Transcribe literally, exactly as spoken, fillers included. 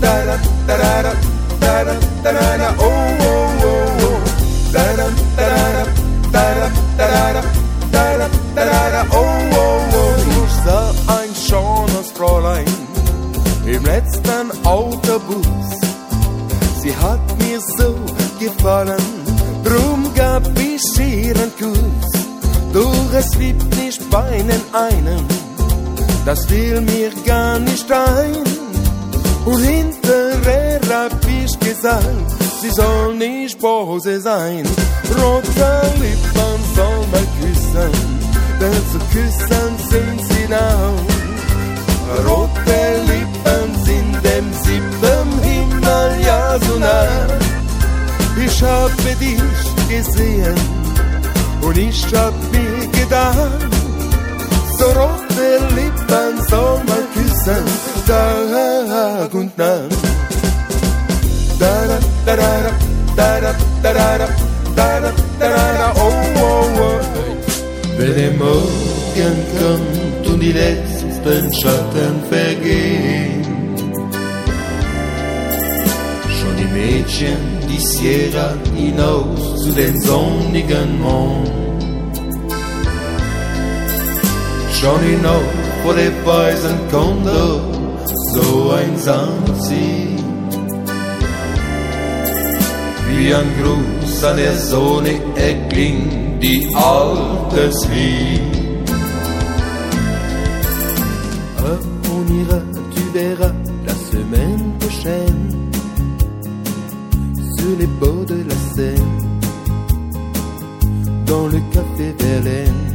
da da da da da da da da da oh oh oh oh da da da da da da da da da da da oh oh oh. Ich sah ein schönes Fräulein im letzten Autobus. Sie hat mir so gefallen, drum gab ich ihr einen Kuss. Doch es liebt nicht bei einem, das will mir gar nicht ein. Und hinterher hab ich gesagt, sie soll nicht böse sein. Rote Lippen soll man küssen, denn zu küssen sind sie nah. Rote Lippen sind dem siebten Himmel ja so nah. Ich habe dich gesehen und ich hab mir gedacht, so rote Lippen soll man küssen, Tag und Nacht. Da da da da da da da da da da da da oh oh oh. Wenn der Morgen kommt und die letzten Schatten vergehen, schon die Mädchen, die Sierra hinaus zu den sonnigen Mond. Schon hinauf vor der weißen Kondor, so einsam sie, wie ein Gruß an der Sonne erklingt die altes Lied. Oh, on ira, tu verras la semaine prochaine sur les bords de la Seine, dans le café Verlaine.